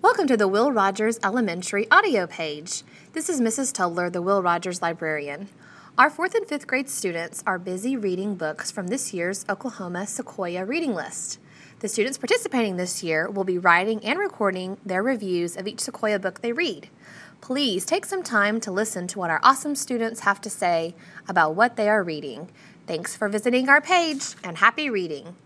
Welcome to the Will Rogers Elementary audio page. This is Mrs. Tudler, the Will Rogers librarian. Our 4th and 5th grade students are busy reading books from this year's Oklahoma Sequoia reading list. The students participating this year will be writing and recording their reviews of each Sequoia book they read. Please take some time to listen to what our awesome students have to say about what they are reading. Thanks for visiting our page, and happy reading.